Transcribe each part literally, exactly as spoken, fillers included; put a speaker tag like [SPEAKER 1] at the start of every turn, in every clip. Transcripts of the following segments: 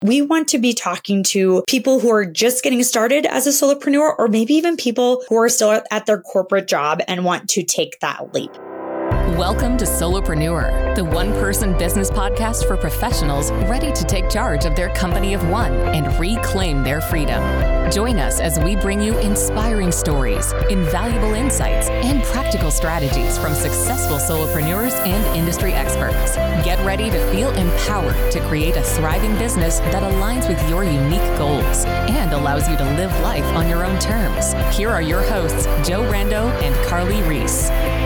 [SPEAKER 1] We want to be talking to people who are just getting started as a solopreneur, or maybe even people who are still at their corporate job and want to take that leap.
[SPEAKER 2] Welcome to Solopreneur, the one-person business podcast for professionals ready to take charge of their company of one and reclaim their freedom. Join us as we bring you inspiring stories, invaluable insights, and practical strategies from successful solopreneurs and industry experts. Get ready to feel empowered to create a thriving business that aligns with your unique goals and allows you to live life on your own terms. Here are your hosts, Joe Rando and Carly Reese.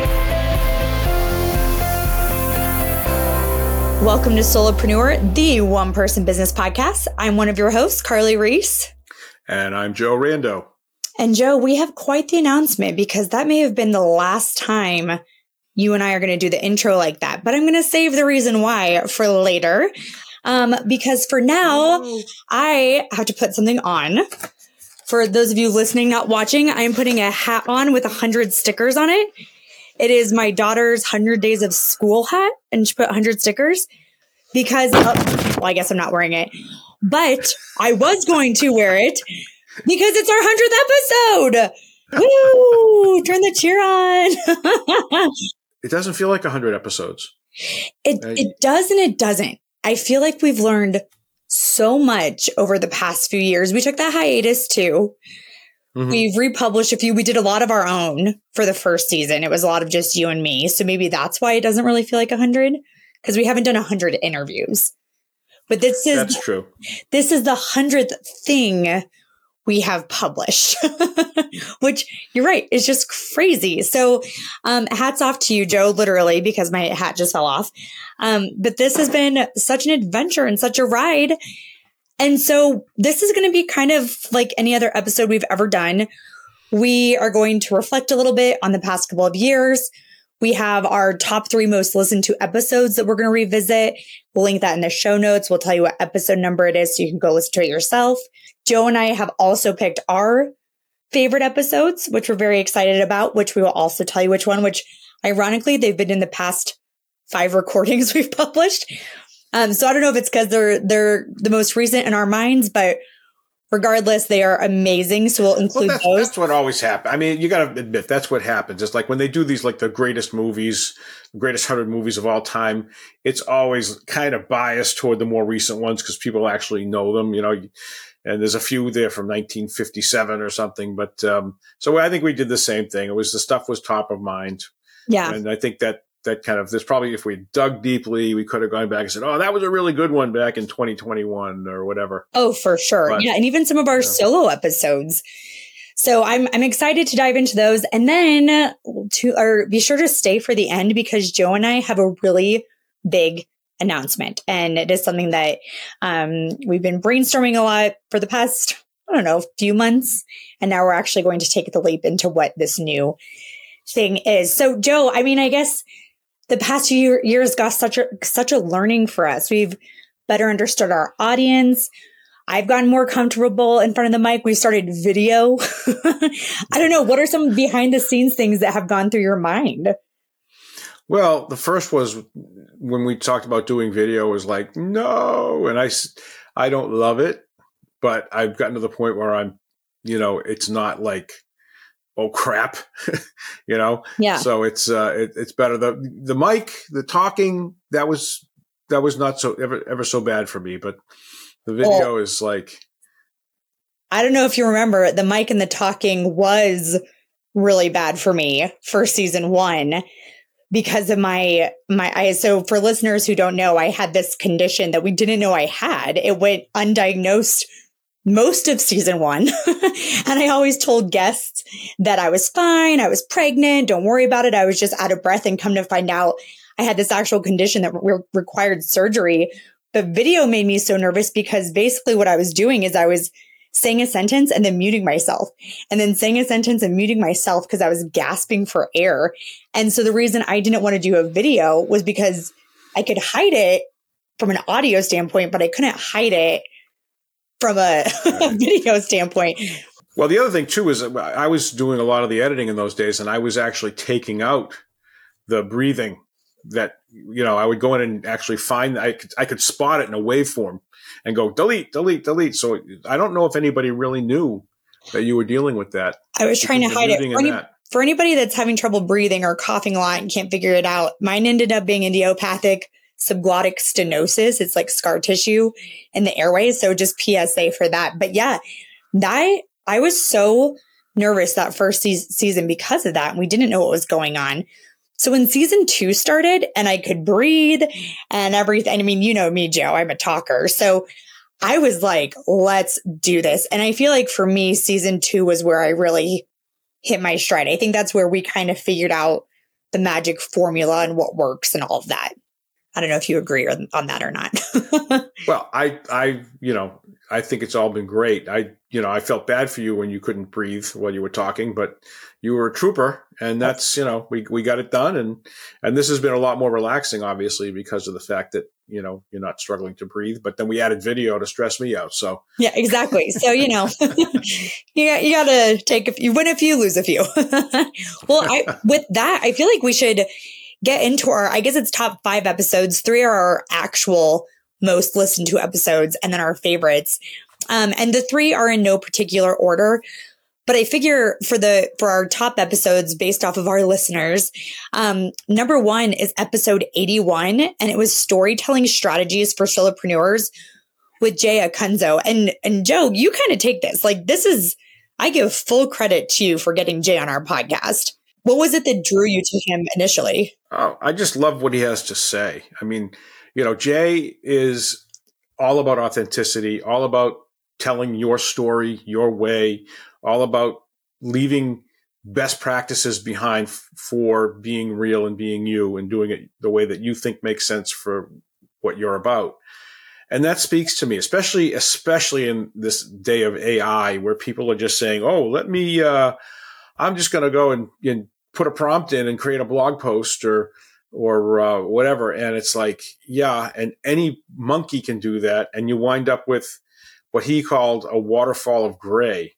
[SPEAKER 1] Welcome to Solopreneur, the one-person business podcast. I'm one of your hosts, Carly Reese.
[SPEAKER 3] And I'm Joe Rando.
[SPEAKER 1] And Joe, we have quite the announcement because that may have been the last time you and I are going to do the intro like that. But I'm going to save the reason why for later. Um, because for now, I have to put something on. For those of you listening, not watching, I'm putting a hat on with one hundred stickers on it. It is my daughter's one hundred days of school hat, and she put one hundred stickers because, of, well, I guess I'm not wearing it, but I was going to wear it because it's our hundredth episode. Woo! Turn the cheer on.
[SPEAKER 3] It doesn't feel like one hundred episodes.
[SPEAKER 1] It,
[SPEAKER 3] I,
[SPEAKER 1] it does and it doesn't. I feel like we've learned so much over the past few years. We took that hiatus too. Mm-hmm. We've republished a few. We did a lot of our own for the first season. It was a lot of just you and me. So maybe that's why it doesn't really feel like one hundred, because we haven't done one hundred interviews. But this is
[SPEAKER 3] that's true.
[SPEAKER 1] This is the hundredth thing we have published, which you're right, is just crazy. So um, hats off to you, Joe, literally, because my hat just fell off. Um, but this has been such an adventure and such a ride. And so this is going to be kind of like any other episode we've ever done. We are going to reflect a little bit on the past couple of years. We have our top three most listened to episodes that we're going to revisit. We'll link that in the show notes. We'll tell you what episode number it is so you can go listen to it yourself. Joe and I have also picked our favorite episodes, which we're very excited about, which we will also tell you which one, which ironically, they've been in the past five recordings we've published. Um, so I don't know if it's because they're they're the most recent in our minds, but regardless, they are amazing. So we'll include
[SPEAKER 3] well, that's,
[SPEAKER 1] those.
[SPEAKER 3] That's what always happens. I mean, you got to admit, that's what happens. It's like when they do these, like the greatest movies, greatest hundred movies of all time, it's always kind of biased toward the more recent ones because people actually know them, you know, and there's a few there from nineteen fifty-seven or something. But um, so I think we did the same thing. It was the stuff was top of mind.
[SPEAKER 1] Yeah.
[SPEAKER 3] And I think that that kind of, there's probably, if we dug deeply, we could have gone back and said, oh, that was a really good one back in twenty twenty-one or whatever.
[SPEAKER 1] Oh, for sure. But, yeah. And even some of our yeah. solo episodes. So I'm I'm excited to dive into those. And then to or be sure to stay for the end because Joe and I have a really big announcement. And it is something that um, we've been brainstorming a lot for the past, I don't know, few months. And now we're actually going to take the leap into what this new thing is. So Joe, I mean, I guess the past few years got such a such a learning for us. We've better understood our audience. I've gotten more comfortable in front of the mic. We started video. I don't know. What are some behind the scenes things that have gone through your mind?
[SPEAKER 3] Well, the first was when we talked about doing video was like, no. And I, I don't love it, but I've gotten to the point where I'm, you know, it's not like, oh crap, you know?
[SPEAKER 1] Yeah.
[SPEAKER 3] So it's, uh, it, it's better. The, the mic, the talking, that was, that was not so ever, ever so bad for me, but the video well, is like,
[SPEAKER 1] I don't know if you remember, the mic and the talking was really bad for me for season one because of my, my eyes. So for listeners who don't know, I had this condition that we didn't know I had. It went undiagnosed most of season one. And I always told guests that I was fine. I was pregnant. Don't worry about it. I was just out of breath, and come to find out I had this actual condition that re- required surgery. But video made me so nervous because basically what I was doing is I was saying a sentence and then muting myself and then saying a sentence and muting myself because I was gasping for air. And so the reason I didn't want to do a video was because I could hide it from an audio standpoint, but I couldn't hide it from a video standpoint.
[SPEAKER 3] Well, the other thing too is I was doing a lot of the editing in those days, and I was actually taking out the breathing that, you know, I would go in and actually find, I could, I could spot it in a waveform and go delete, delete, delete. So I don't know if anybody really knew that you were dealing with that.
[SPEAKER 1] I was trying to hide it. For, any, for anybody that's having trouble breathing or coughing a lot and can't figure it out, mine ended up being idiopathic subglottic stenosis. It's like scar tissue in the airways. So just P S A for that. But yeah, that I was so nervous that first se- season because of that. And we didn't know what was going on. So when season two started and I could breathe and everything, I mean, you know me, Joe, I'm a talker. So I was like, let's do this. And I feel like for me, season two was where I really hit my stride. I think that's where we kind of figured out the magic formula and what works and all of that. I don't know if you agree on, on that or not.
[SPEAKER 3] Well, I, I, you know, I think it's all been great. I, you know, I felt bad for you when you couldn't breathe while you were talking, but you were a trooper, and that's, you know, we, we got it done. And, and this has been a lot more relaxing, obviously, because of the fact that, you know, you're not struggling to breathe, but then we added video to stress me out. So
[SPEAKER 1] yeah, exactly. So, you know, you got, you got to take a few, you win a few, lose a few. Well, I, with that, I feel like we should get into our, I guess it's top five episodes. Three are our actual most listened to episodes, and then our favorites. Um, and the three are in no particular order. But I figure for the for our top episodes based off of our listeners, um, number one is episode eighty-one, and it was storytelling strategies for solopreneurs with Jay Acunzo. And and Joe, you kind of take this. Like this is, I give full credit to you for getting Jay on our podcast. What was it that drew you to him initially?
[SPEAKER 3] Oh, I just love what he has to say. I mean, you know, Jay is all about authenticity, all about telling your story, your way, all about leaving best practices behind f- for being real and being you and doing it the way that you think makes sense for what you're about. And that speaks to me, especially, especially in this day of A I where people are just saying, oh, let me, uh, I'm just going to go and, and put a prompt in and create a blog post or, or uh, whatever. And it's like, yeah, and any monkey can do that. And you wind up with what he called a waterfall of gray.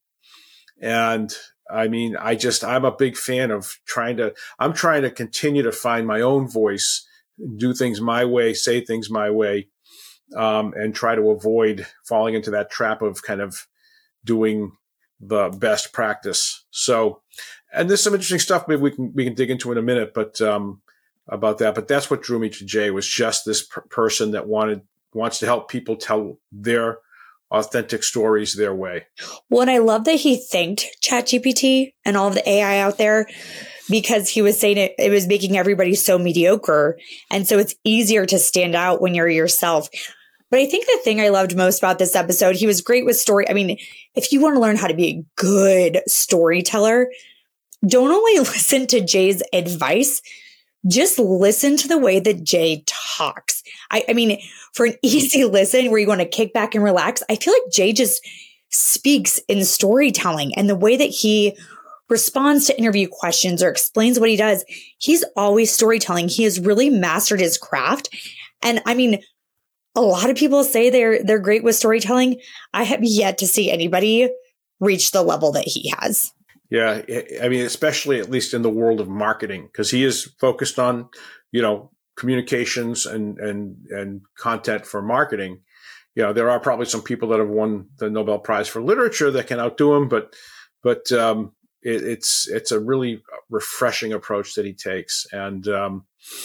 [SPEAKER 3] And I mean, I just, I'm a big fan of trying to, I'm trying to continue to find my own voice, do things my way, say things my way, um, and try to avoid falling into that trap of kind of doing the best practice. So, and there's some interesting stuff maybe we can, we can dig into in a minute, but, um, about that. But that's what drew me to Jay, was just this per- person that wanted, wants to help people tell their authentic stories their way.
[SPEAKER 1] Well, and I love that he thanked ChatGPT and all of the A I out there, because he was saying it, it was making everybody so mediocre. And so it's easier to stand out when you're yourself. But I think the thing I loved most about this episode, he was great with story. I mean, if you want to learn how to be a good storyteller, don't only listen to Jay's advice, just listen to the way that Jay talks. I, I mean, for an easy listen where you want to kick back and relax, I feel like Jay just speaks in storytelling, and the way that he responds to interview questions or explains what he does, he's always storytelling. He has really mastered his craft. And I mean, a lot of people say they're they're great with storytelling. I have yet to see anybody reach the level that he has.
[SPEAKER 3] Yeah. I mean, especially at least in the world of marketing, because he is focused on, you know, communications and, and, and content for marketing. You know, there are probably some people that have won the Nobel Prize for Literature that can outdo him, but, but, um, it, it's, it's a really refreshing approach that he takes. And, um,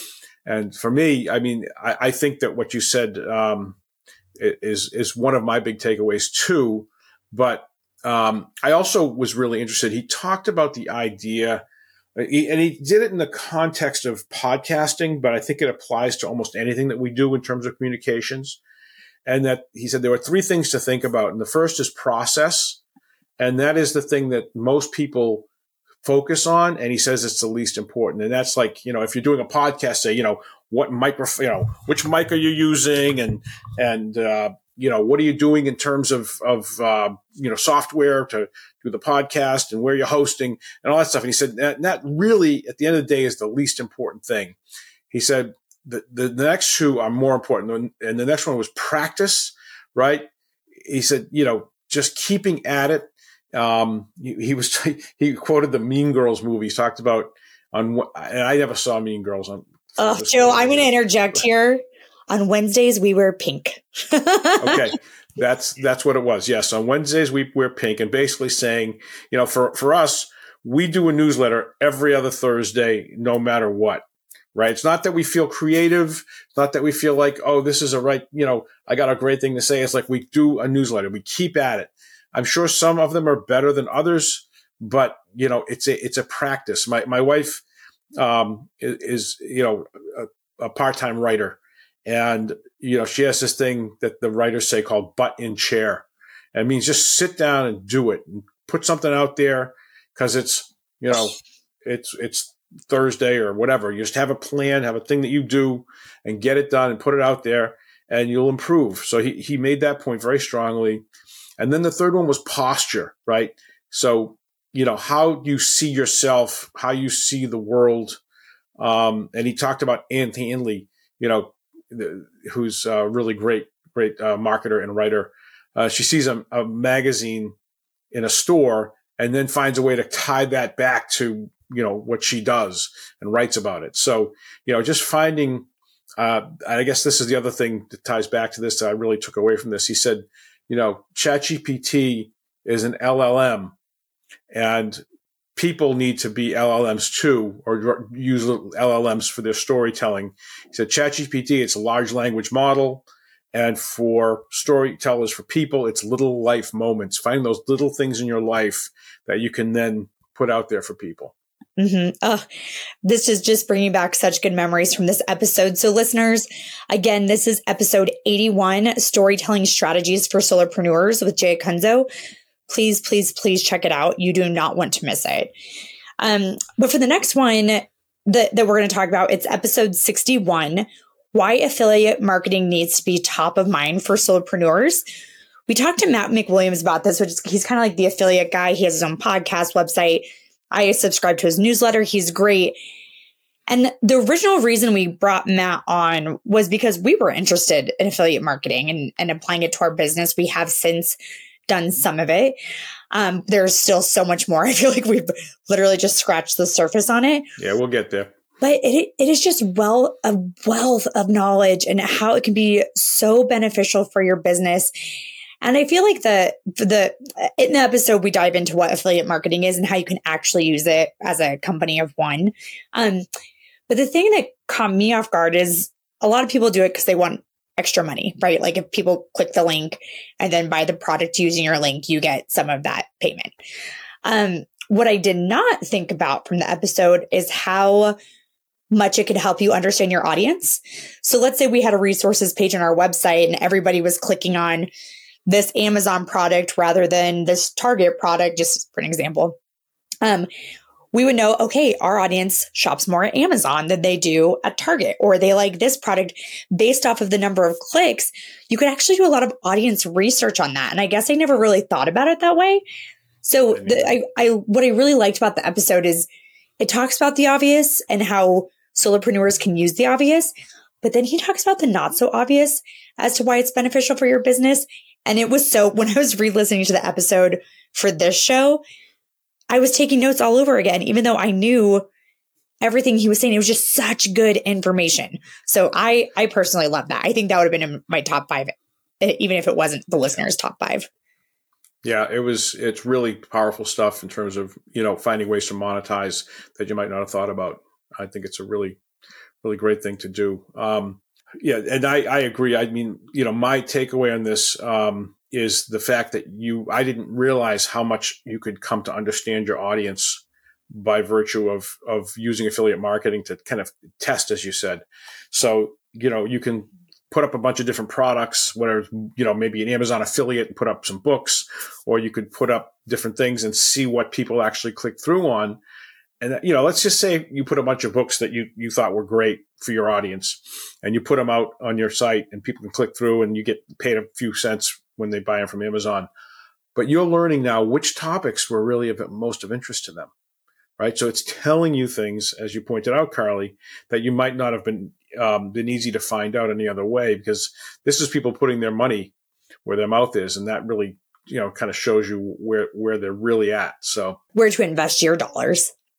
[SPEAKER 3] and for me, I mean, I, I think that what you said, um, is, is one of my big takeaways too, but, Um, I also was really interested. He talked about the idea, he, and he did it in the context of podcasting, but I think it applies to almost anything that we do in terms of communications. And that he said there were three things to think about. And the first is process. And that is the thing that most people focus on. And he says it's the least important. And that's like, you know, if you're doing a podcast, say, you know, what microphone, you know, which mic are you using? And, and, uh, you know, what are you doing in terms of, of, uh, you know, software to do the podcast, and where you're hosting and all that stuff. And he said that, that really, at the end of the day, is the least important thing. He said the, the, the next two are more important. And the next one was practice, right? He said, you know, just keeping at it. Um, he, he was, he quoted the Mean Girls movie. He talked about on what, and I never saw Mean Girls on.
[SPEAKER 1] Oh, Joe, I'm going to interject here. on Wednesdays we wear pink.
[SPEAKER 3] Okay. That's, that's what it was. Yes. On Wednesdays we wear pink, and basically saying, you know, for, for us, we do a newsletter every other Thursday, no matter what, right? It's not that we feel creative. It's not that we feel like, oh, this is a right, you know, I got a great thing to say. It's like we do a newsletter. We keep at it. I'm sure some of them are better than others, but you know, it's a, it's a practice. My, my wife, um, is, is you know, a, a part-time writer, and, you know, she has this thing that the writers say called butt in chair. It means just sit down and do it and put something out there. Cause it's, you know, it's, it's Thursday or whatever. You just have a plan, have a thing that you do and get it done and put it out there, and you'll improve. So he, he made that point very strongly. And then the third one was posture, right? So, you know, how you see yourself, how you see the world. Um, and he talked about Ann Handley, you know, the, who's a really great, great uh, marketer and writer. Uh, she sees a, a magazine in a store and then finds a way to tie that back to, you know, what she does and writes about it. So, you know, just finding, uh, I guess this is the other thing that ties back to this that I really took away from this. He said, you know, ChatGPT is an L L M, and people need to be L L Ms too, or use L L Ms for their storytelling. He said ChatGPT, it's a large language model. And for storytellers, for people, it's little life moments. Find those little things in your life that you can then put out there for people.
[SPEAKER 1] Mm-hmm. Oh, this is just bringing back such good memories from this episode. So listeners, again, this is episode eighty-one, Storytelling Strategies for Solopreneurs with Jay Acunzo. Please, please, please check it out. You do not want to miss it. Um, but for the next one that, that we're going to talk about, it's episode sixty-one, Why Affiliate Marketing Needs to Be Top of Mind for Solopreneurs. We talked to Matt McWilliams about this, which is, he's kind of like the affiliate guy. He has his own podcast website. I subscribe to his newsletter. He's great. And the original reason we brought Matt on was because we were interested in affiliate marketing and, and applying it to our business. We have since done some of it. Um, there's still so much more. I feel like we've literally just scratched the surface on it.
[SPEAKER 3] Yeah, we'll get there.
[SPEAKER 1] But it it is just well a wealth of knowledge and how it can be so beneficial for your business. And I feel like the the in the episode we dive into what affiliate marketing is and how you can actually use it as a company of one. Um, but the thing that caught me off guard is a lot of people do it because they want extra money, right? Like if people click the link and then buy the product using your link, you get some of that payment. Um, what I did not think about from the episode is how much it could help you understand your audience. So let's say we had a resources page on our website and everybody was clicking on this Amazon product rather than this Target product, just for an example. Um, we would know, okay, our audience shops more at Amazon than they do at Target, or they like this product based off of the number of clicks. You could actually do a lot of audience research on that. And I guess I never really thought about it that way. So the, I, I, what I really liked about the episode is it talks about the obvious and how solopreneurs can use the obvious, but then he talks about the not so obvious as to why it's beneficial for your business. And it was so, when I was re-listening to the episode for this show, I was taking notes all over again, even though I knew everything he was saying. It was just such good information. So I, I personally love that. I think that would have been in my top five, even if it wasn't the listeners' top five.
[SPEAKER 3] Yeah, it was, it's really powerful stuff in terms of, you know, finding ways to monetize that you might not have thought about. I think it's a really, really great thing to do. Um, yeah. And I, I agree. I mean, you know, my takeaway on this, um, is the fact that you, I didn't realize how much you could come to understand your audience by virtue of, of using affiliate marketing to kind of test, as you said. So, you know, you can put up a bunch of different products, whether, you know, maybe an Amazon affiliate and put up some books, or you could put up different things and see what people actually click through on. And, you know, let's just say you put a bunch of books that you, you thought were great for your audience and you put them out on your site and people can click through and you get paid a few cents when they buy them from Amazon. But you're learning now which topics were really of most of interest to them, right? So it's telling you things, as you pointed out, Carly, that you might not have been, um, been easy to find out any other way, because this is people putting their money where their mouth is. And that really, you know, kind of shows you where, where they're really at. So
[SPEAKER 1] where to invest your dollars.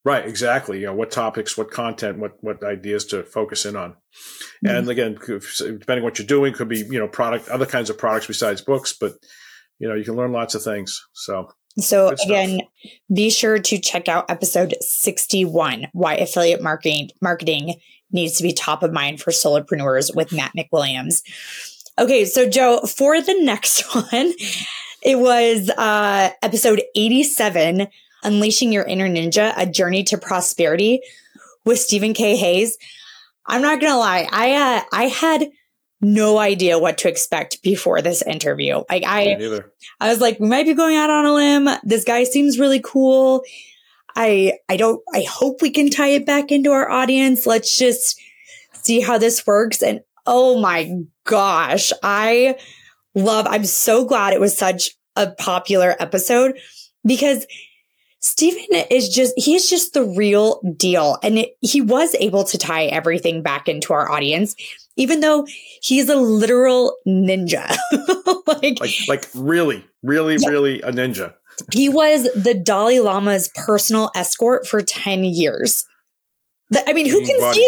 [SPEAKER 3] Right, exactly. You know, what topics, what content, what what ideas to focus in on. Mm-hmm. And again, depending on what you're doing, could be, you know, product, other kinds of products besides books, but, you know, you can learn lots of things. So,
[SPEAKER 1] so again, be sure to check out episode sixty-one, Why Affiliate Marketing Marketing Needs to be Top of Mind for Solopreneurs with Matt McWilliams. Okay, so Joe, for the next one, it was uh, episode eighty-seven, Unleashing Your Inner Ninja, A Journey to Prosperity with Stephen K. Hayes. I'm not going to lie. I, uh, I had no idea what to expect before this interview. Like I, I was like, we might be going out on a limb. This guy seems really cool. I, I don't, I hope we can tie it back into our audience. Let's just see how this works. And oh my gosh, I love, I'm so glad it was such a popular episode because Stephen is just, he is just the real deal. And it, he was able to tie everything back into our audience, even though he's a literal ninja. like,
[SPEAKER 3] like, like really, really, yeah. really a ninja.
[SPEAKER 1] He was the Dalai Lama's personal escort for ten years. The, I mean, who can see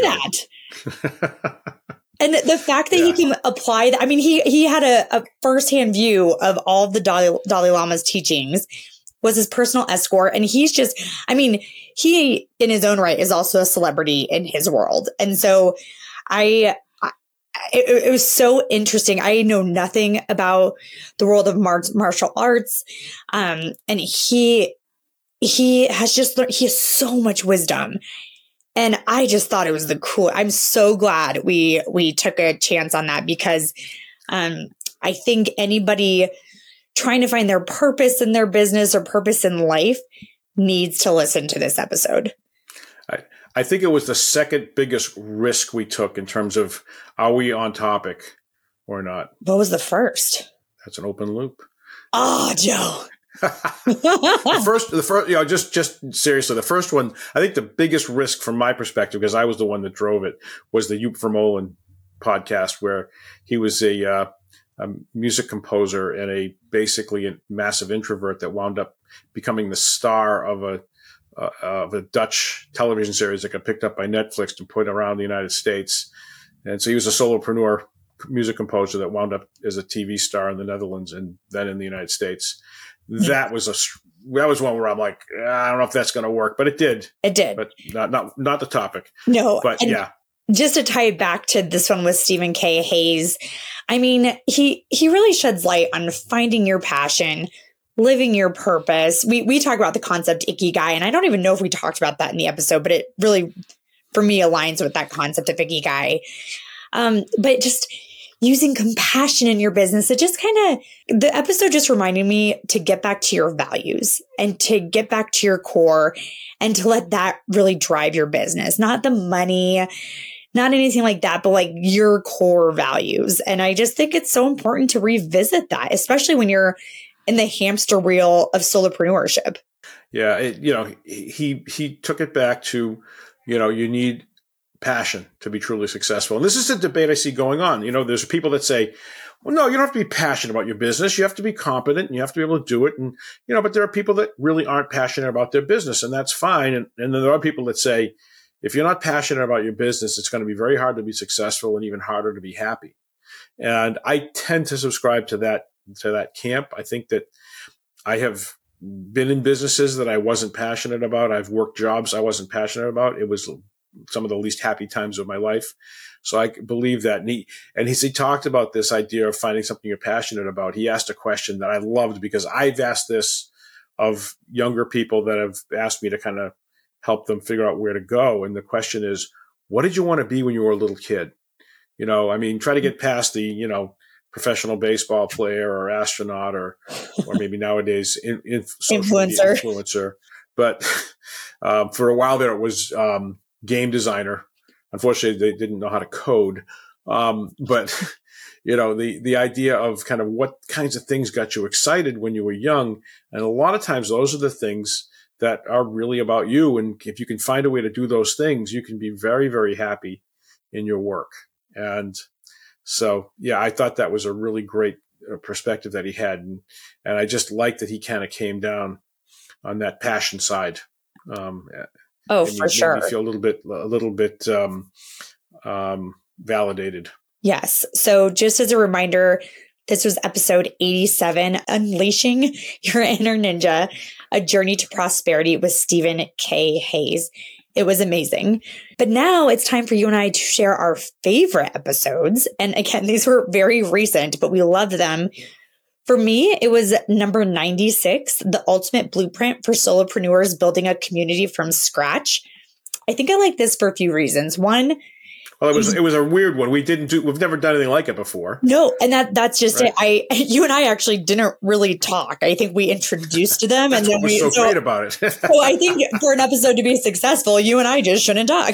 [SPEAKER 1] that? And the fact that yeah. he can apply that, I mean, he, he had a, a firsthand view of all of the Dalai, Dalai Lama's teachings, was his personal escort. And he's just, I mean, he in his own right is also a celebrity in his world. And so I, I it, it was so interesting. I know nothing about the world of mar- martial arts. Um, and he, he has just, he has so much wisdom. And I just thought it was the cool. I'm so glad we, we took a chance on that because, um, I think anybody trying to find their purpose in their business or purpose in life needs to listen to this episode.
[SPEAKER 3] I, I think it was the second biggest risk we took in terms of are we on topic or not?
[SPEAKER 1] What was the first?
[SPEAKER 3] That's an open loop.
[SPEAKER 1] Oh, Joe.
[SPEAKER 3] the first, the first, you know, just, just seriously, the first one, I think the biggest risk from my perspective, because I was the one that drove it, was the Joep Vermolen podcast where he was a, uh, a music composer and a basically a massive introvert that wound up becoming the star of a uh, of a Dutch television series that got picked up by Netflix and put around the United States. And so he was a solopreneur music composer that wound up as a T V star in the Netherlands and then in the United States. That was a that was one where I'm like, I don't know if that's going to work, but it did.
[SPEAKER 1] It did,
[SPEAKER 3] but not not not the topic.
[SPEAKER 1] No,
[SPEAKER 3] but yeah.
[SPEAKER 1] Just to tie it back to this one with Stephen K. Hayes, I mean, he he really sheds light on finding your passion, living your purpose. We we talk about the concept Ikigai, and I don't even know if we talked about that in the episode, but it really, for me, aligns with that concept of Ikigai. Um, but just using compassion in your business, it just kind of, the episode just reminded me to get back to your values and to get back to your core and to let that really drive your business, not the money, not anything like that, but like your core values. And I just think it's so important to revisit that, especially when you're in the hamster wheel of solopreneurship.
[SPEAKER 3] Yeah. It, you know, he, he took it back to, you know, you need passion to be truly successful. And this is a debate I see going on. You know, there's people that say, well, no, you don't have to be passionate about your business. You have to be competent and you have to be able to do it. And, you know, but there are people that really aren't passionate about their business, and that's fine. And, and then there are people that say, if you're not passionate about your business, it's going to be very hard to be successful and even harder to be happy. And I tend to subscribe to that, to that camp. I think that I have been in businesses that I wasn't passionate about. I've worked jobs I wasn't passionate about. It was some of the least happy times of my life. So I believe that. And he, and he, he talked about this idea of finding something you're passionate about. He asked a question that I loved because I've asked this of younger people that have asked me to kind of help them figure out where to go. And the question is, what did you want to be when you were a little kid? You know, I mean, try to get past the, you know, professional baseball player or astronaut or, or maybe nowadays in, in
[SPEAKER 1] influencer.
[SPEAKER 3] influencer. But um, for a while there, it was um, game designer. Unfortunately, they didn't know how to code. Um, but, you know, the, the idea of kind of what kinds of things got you excited when you were young. And a lot of times those are the things that are really about you. And if you can find a way to do those things, you can be very, very happy in your work. And so, yeah, I thought that was a really great perspective that he had. And, and I just liked that he kind of came down on that passion side. Um,
[SPEAKER 1] Oh,
[SPEAKER 3] made me,
[SPEAKER 1] for sure.
[SPEAKER 3] Made me feel a little bit, a little bit um, um, validated.
[SPEAKER 1] Yes. So just as a reminder, this was episode eighty-seven, Unleashing Your Inner Ninja, A Journey to Prosperity with Stephen K. Hayes. It was amazing. But now it's time for you and I to share our favorite episodes. And again, these were very recent, but we loved them. For me, it was number ninety-six, The Ultimate Blueprint for Solopreneurs Building a Community from Scratch. I think I like this for a few reasons. One,
[SPEAKER 3] Well, it was it was a weird one. We didn't do. We've never done anything like it before.
[SPEAKER 1] No, and that that's just
[SPEAKER 3] Right.
[SPEAKER 1] it. I you and I actually didn't really talk. I think we introduced them,
[SPEAKER 3] That's
[SPEAKER 1] and then
[SPEAKER 3] what was
[SPEAKER 1] we.
[SPEAKER 3] so,
[SPEAKER 1] So,
[SPEAKER 3] great about it.
[SPEAKER 1] so I think for an episode to be successful, you and I just shouldn't talk.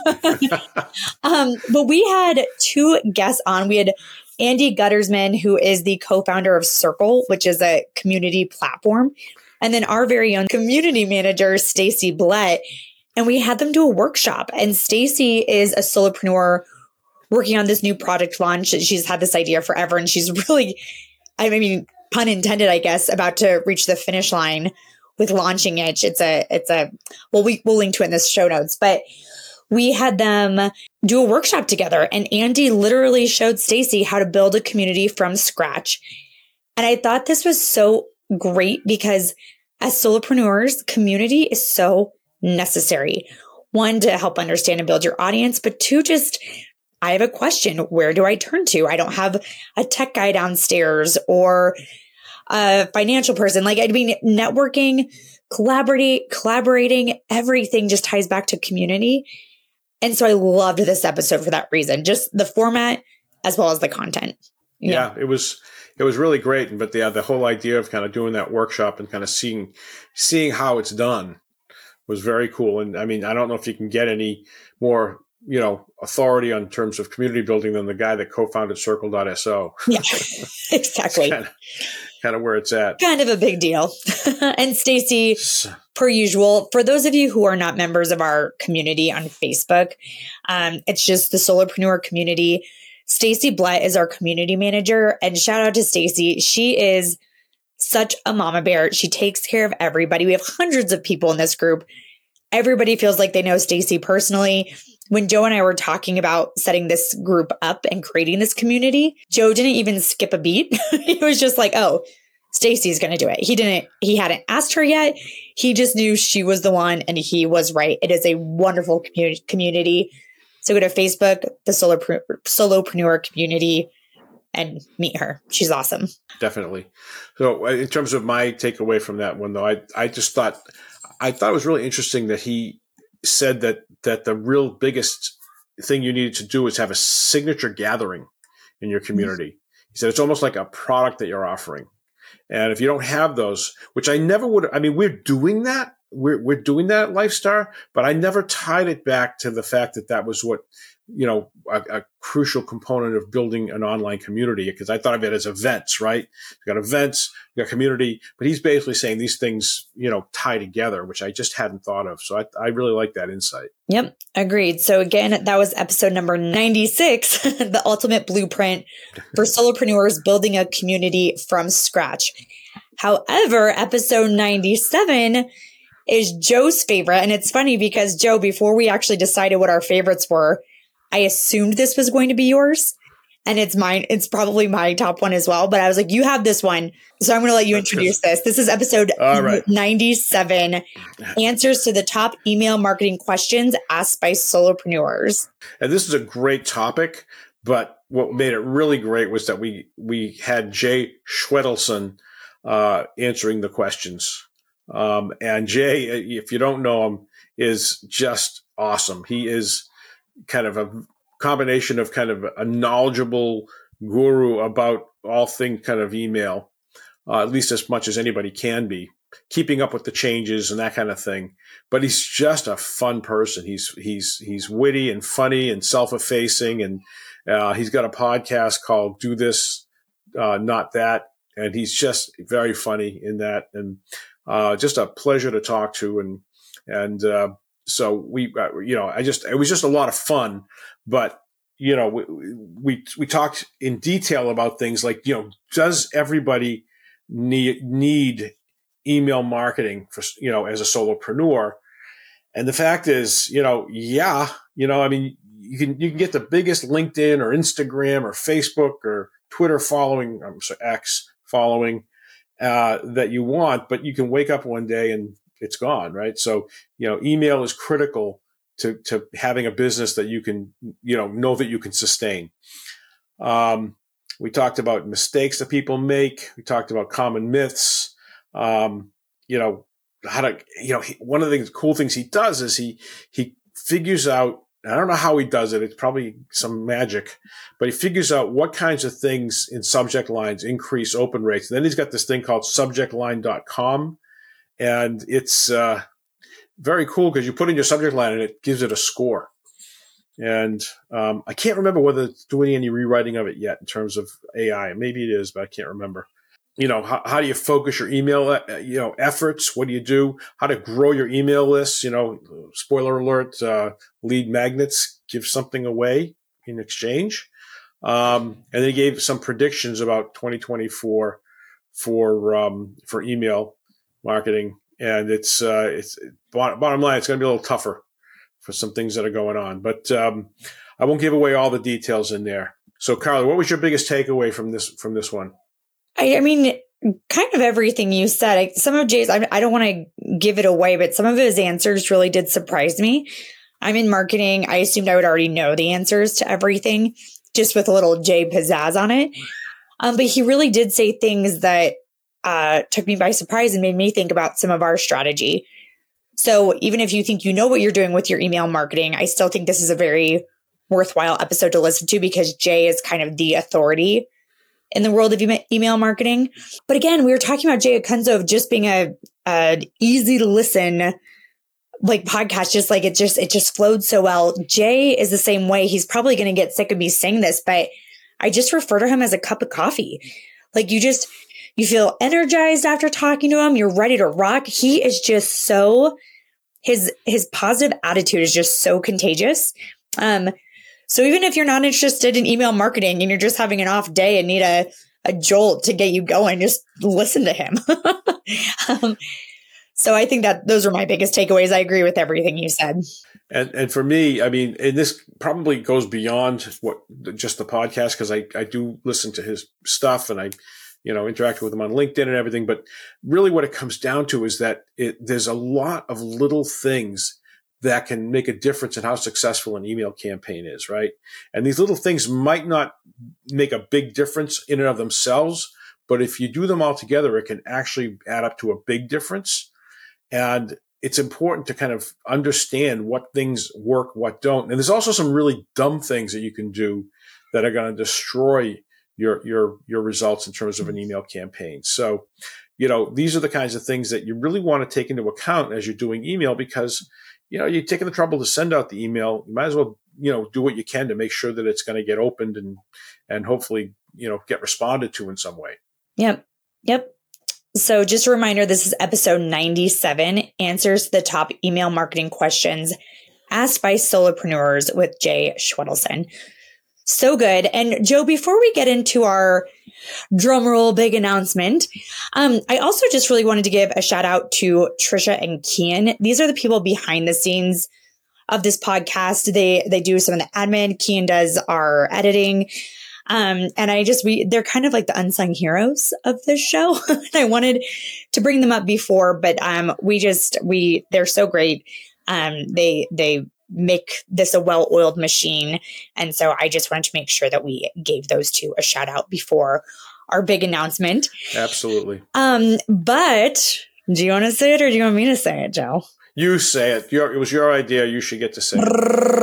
[SPEAKER 1] um, but we had two guests on. We had Andy Guttersman, who is the co-founder of Circle, which is a community platform, and then our very own community manager, Stacy Blett. And we had them do a workshop. And Stacy is a solopreneur working on this new product launch. She's had this idea forever. And she's really, I mean, pun intended, I guess, about to reach the finish line with launching it. It's a, it's a, well, we, we'll link to it in the show notes. But we had them do a workshop together. And Andy literally showed Stacy how to build a community from scratch. And I thought this was so great because as solopreneurs, community is so necessary. One, to help understand and build your audience, but two, just, I have a question. Where do I turn to? I don't have a tech guy downstairs or a financial person. Like, I mean, networking, collaborating, collaborating, everything just ties back to community. And so I loved this episode for that reason, just the format as well as the content.
[SPEAKER 3] Yeah, yeah it was, it was really great. But the, the whole idea of kind of doing that workshop and kind of seeing, seeing how it's done was very cool. And I mean, I don't know if you can get any more, you know, authority on terms of community building than the guy that co-founded circle dot so.
[SPEAKER 1] Yeah, exactly.
[SPEAKER 3] kind, of, kind of where it's at.
[SPEAKER 1] Kind of a big deal. And Stacy, per usual, for those of you who are not members of our community on Facebook, um, it's just the solopreneur community. Stacy Blett is our community manager. And shout out to Stacy. She is such a mama bear. She takes care of everybody. We have hundreds of people in this group. Everybody feels like they know Stacy personally. When Joe and I were talking about setting this group up and creating this community, Joe didn't even skip a beat. He was just like, oh, Stacy's going to do it. He didn't, he hadn't asked her yet. He just knew she was the one and he was right. It is a wonderful community. community. So go to Facebook, the Solopreneur, Solopreneur community, and meet her. She's awesome.
[SPEAKER 3] Definitely. So in terms of my takeaway from that one, though, I, I just thought, I thought it was really interesting that he said that, that the real biggest thing you needed to do is have a signature gathering in your community. Mm-hmm. He said, it's almost like a product that you're offering. And if you don't have those, which I never would, I mean, we're doing that. We're, we're doing that at LifeStar, but I never tied it back to the fact that that was what, you know, a, a crucial component of building an online community, because I thought of it as events, right? You got events, you got community, but he's basically saying these things, you know, tie together, which I just hadn't thought of. So I, I really like that insight.
[SPEAKER 1] Yep. Agreed. So again, that was episode number ninety-six, The Ultimate Blueprint for Solopreneurs Building a Community from Scratch. However, episode ninety-seven is Joe's favorite. And it's funny because Joe, before we actually decided what our favorites were, I assumed this was going to be yours, and it's mine. It's probably my top one as well. But I was like, you have this one, so I'm going to let you introduce this. This is episode
[SPEAKER 3] All right.
[SPEAKER 1] ninety-seven, Answers to the Top Email Marketing Questions Asked by Solopreneurs.
[SPEAKER 3] And this is a great topic, but what made it really great was that we we had Jay Schwedelson uh, answering the questions. Um, and Jay, if you don't know him, is just awesome. He is kind of a combination of kind of a knowledgeable guru about all things kind of email, uh, at least as much as anybody can be, keeping up with the changes and that kind of thing. But he's just a fun person. He's, he's, he's witty and funny and self-effacing. And, uh, he's got a podcast called Do This, uh, Not That. And he's just very funny in that. And, uh, just a pleasure to talk to. And, and, uh, So we, uh, you know, I just, it was just a lot of fun, but, you know, we, we, we talked in detail about things like, you know, does everybody need, need email marketing for, you know, as a solopreneur? And the fact is, you know, yeah, you know, I mean, you can you can get the biggest LinkedIn or Instagram or Facebook or Twitter following, I'm sorry, X following uh, that you want, but you can wake up one day and it's gone, right? So, you know, email is critical to to having a business that you can, you know, know that you can sustain. Um, we talked about mistakes that people make. We talked about common myths. Um, you know, how to, you know, he, one of the things, cool things he does is he, he figures out, I don't know how he does it. It's probably some magic, but he figures out what kinds of things in subject lines increase open rates. And then he's got this thing called subject line dot com. And it's, uh, very cool because you put in your subject line and it gives it a score. And, um, I can't remember whether it's doing any rewriting of it yet in terms of A I. Maybe it is, but I can't remember. You know, how, how do you focus your email, uh, you know, efforts? What do you do? How to grow your email list? You know, spoiler alert, uh, lead magnets, give something away in exchange. Um, and they gave some predictions about twenty twenty-four for, um, for email marketing. And it's, uh, it's bottom line, it's going to be a little tougher for some things that are going on, but, um, I won't give away all the details in there. So Carly, what was your biggest takeaway from this, from this one?
[SPEAKER 1] I, I mean, kind of everything you said. I, some of Jay's, I, I don't want to give it away, but some of his answers really did surprise me. I'm in marketing. I assumed I would already know the answers to everything, just with a little Jay pizzazz on it. Um, but he really did say things that uh, took me by surprise and made me think about some of our strategy. So even if you think you know what you're doing with your email marketing, I still think this is a very worthwhile episode to listen to because Jay is kind of the authority in the world of email marketing. But again, we were talking about Jay Acunzo of just being a, a easy to listen like podcast, just like it just, it just flowed so well. Jay is the same way. He's probably going to get sick of me saying this, but I just refer to him as a cup of coffee. Like you just, you feel energized after talking to him. You're ready to rock. He is just so, his, his positive attitude is just so contagious. Um, So even if you're not interested in email marketing and you're just having an off day and need a, a jolt to get you going, just listen to him. um, so I think that those are my biggest takeaways. I agree with everything you said.
[SPEAKER 3] And and for me, I mean, and this probably goes beyond what just the podcast, because I, I do listen to his stuff and I, you know, interact with him on LinkedIn and everything. But really what it comes down to is that it, there's a lot of little things that can make a difference in how successful an email campaign is, right? And these little things might not make a big difference in and of themselves, but if you do them all together, it can actually add up to a big difference. And it's important to kind of understand what things work, what don't. And there's also some really dumb things that you can do that are going to destroy your, your, your results in terms of an email campaign. So, you know, these are the kinds of things that you really want to take into account as you're doing email, because you know, you're taking the trouble to send out the email. You might as well, you know, do what you can to make sure that it's going to get opened and, and hopefully, you know, get responded to in some way.
[SPEAKER 1] Yep. Yep. So just a reminder, this is episode ninety-seven, answers to the top email marketing questions asked by solopreneurs with Jay Schwedelson. So good. And Joe, before we get into our drumroll big announcement, um, I also just really wanted to give a shout out to Trisha and Kian. These are the people behind the scenes of this podcast. They they do some of the admin. Kian does our editing. Um, and I just, we, they're kind of like the unsung heroes of this show. I wanted to bring them up before, but um, we just, we, they're so great. Um, they, they, make this a well-oiled machine. And so I just wanted to make sure that we gave those two a shout out before our big announcement.
[SPEAKER 3] Absolutely.
[SPEAKER 1] Um, but do you want to say it or do you want me to say it, Joe?
[SPEAKER 3] You say it. Your, it was your idea. You should get to say it.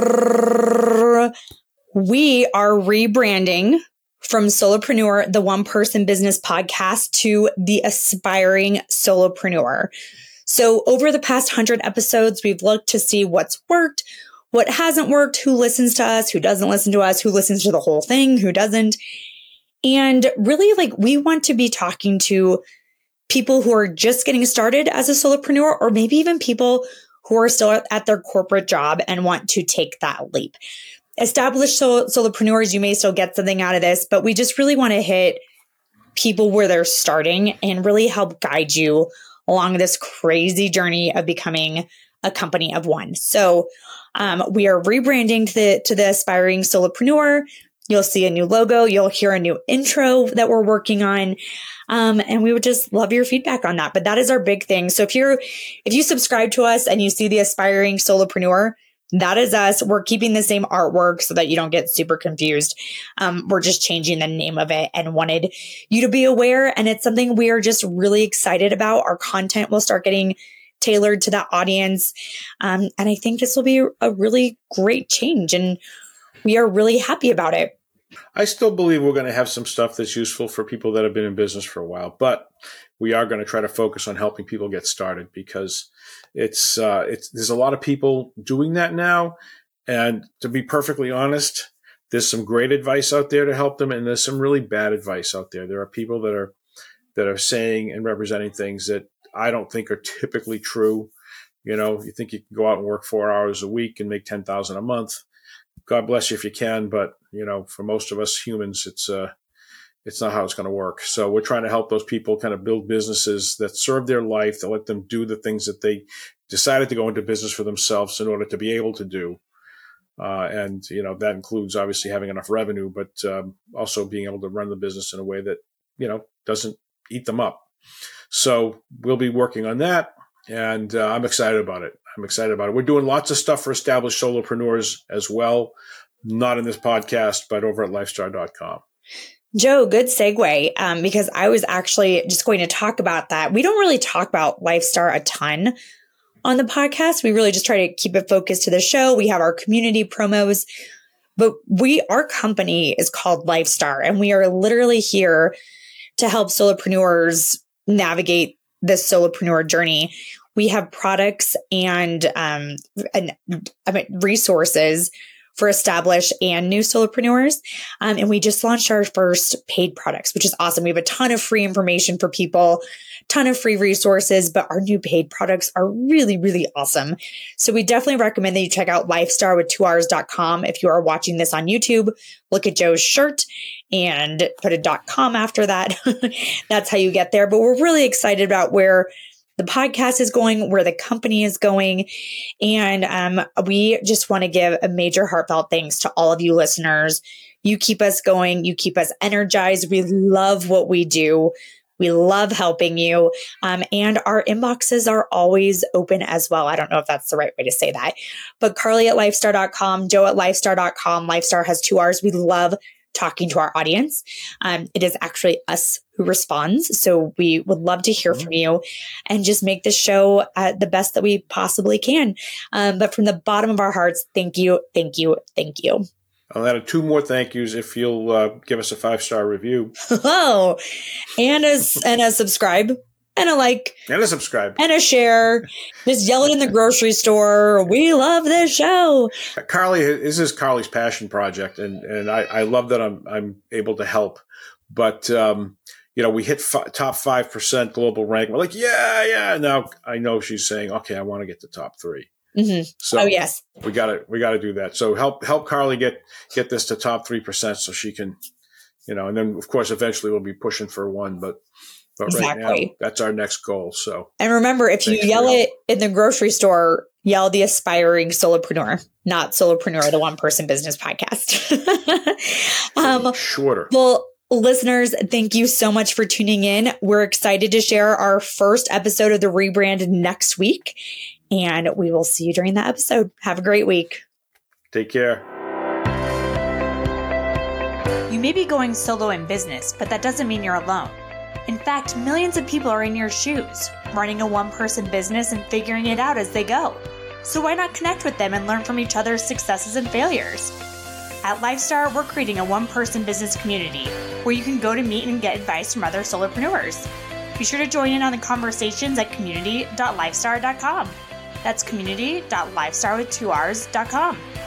[SPEAKER 1] We are rebranding from Solopreneur, the one person business podcast, to the Aspiring Solopreneur. So over the past hundred episodes, we've looked to see what's worked, what hasn't worked, who listens to us, who doesn't listen to us, who listens to the whole thing, who doesn't. And really, like, we want to be talking to people who are just getting started as a solopreneur, or maybe even people who are still at their corporate job and want to take that leap. Established sol- solopreneurs, you may still get something out of this, but we just really want to hit people where they're starting and really help guide you along this crazy journey of becoming a company of one. So um, we are rebranding to the, to the Aspiring Solopreneur. You'll see a new logo. You'll hear a new intro that we're working on. Um, and we would just love your feedback on that. But that is our big thing. So if you're, if you subscribe to us and you see the Aspiring Solopreneur, that is us. We're keeping the same artwork so that you don't get super confused. Um, we're just changing the name of it and wanted you to be aware. And it's something we are just really excited about. Our content will start getting tailored to that audience. Um, and I think this will be a really great change. And we are really happy about it.
[SPEAKER 3] I still believe we're going to have some stuff that's useful for people that have been in business for a while, but we are going to try to focus on helping people get started because it's, uh, it's, there's a lot of people doing that now. And to be perfectly honest, there's some great advice out there to help them. And there's some really bad advice out there. There are people that are, that are saying and representing things that I don't think are typically true. You know, you think you can go out and work four hours a week and make ten thousand a month. God bless you if you can, but you know, for most of us humans, it's uh, it's not how it's going to work. So we're trying to help those people kind of build businesses that serve their life, to let them do the things that they decided to go into business for themselves in order to be able to do. Uh, and you know, that includes obviously having enough revenue, but um, also being able to run the business in a way that you know doesn't eat them up. So we'll be working on that, and uh, I'm excited about it. I'm excited about it. We're doing lots of stuff for established solopreneurs as well. Not in this podcast, but over at lifestar dot com.
[SPEAKER 1] Joe, good segue, um, because I was actually just going to talk about that. We don't really talk about Lifestar a ton on the podcast. We really just try to keep it focused to the show. We have our community promos, but we, our company is called Lifestar, and we are literally here to help solopreneurs navigate this solopreneur journey. We have products and, um, and I mean, resources for established and new solopreneurs. Um, and we just launched our first paid products, which is awesome. We have a ton of free information for people, ton of free resources, but our new paid products are really, really awesome. So we definitely recommend that you check out lifestar with two R's dot com. If you are watching this on YouTube, look at Joe's shirt and put a .com after that. That's how you get there. But we're really excited about where the podcast is going, where the company is going. And um, we just want to give a major heartfelt thanks to all of you listeners. You keep us going. You keep us energized. We love what we do. We love helping you. Um, and our inboxes are always open as well. I don't know if that's the right way to say that, but Carly at lifestar dot com, Joe at lifestar dot com. Lifestar has two R's. We love talking to our audience. Um, it is actually us who responds. So we would love to hear from you and just make this show uh, the best that we possibly can. Um, but from the bottom of our hearts, thank you, thank you, thank you.
[SPEAKER 3] I'll add two more thank yous if you'll uh, give us a five-star review.
[SPEAKER 1] Oh, and a, and a subscribe. And a like.
[SPEAKER 3] And a subscribe.
[SPEAKER 1] And a share. Just yell it in the grocery store. We love this show.
[SPEAKER 3] Carly, this is Carly's passion project. And, and I, I love that I'm I'm able to help. But, um, you know, we hit f- top five percent global rank. We're like, yeah, yeah. Now I know she's saying, okay, I want to get to top three.
[SPEAKER 1] Mm-hmm.
[SPEAKER 3] So
[SPEAKER 1] oh, yes.
[SPEAKER 3] We got to we got to do that. So help help Carly get get this to top three percent so she can, you know, and then, of course, eventually we'll be pushing for one. But But exactly. Right now, that's our next goal. So,
[SPEAKER 1] and remember, if you yell it in the grocery store, yell the Aspiring Solopreneur, not Solopreneur, the One Person Business Podcast. um,
[SPEAKER 3] Shorter.
[SPEAKER 1] Well, listeners, thank you so much for tuning in. We're excited to share our first episode of the rebrand next week, and we will see you during that episode. Have a great week.
[SPEAKER 3] Take care.
[SPEAKER 1] You may be going solo in business, but that doesn't mean you're alone. In fact, millions of people are in your shoes, running a one-person business and figuring it out as they go. So why not connect with them and learn from each other's successes and failures? At Lifestar, we're creating a one-person business community where you can go to meet and get advice from other solopreneurs. Be sure to join in on the conversations at community dot lifestar dot com. That's community dot lifestar with two R's dot com.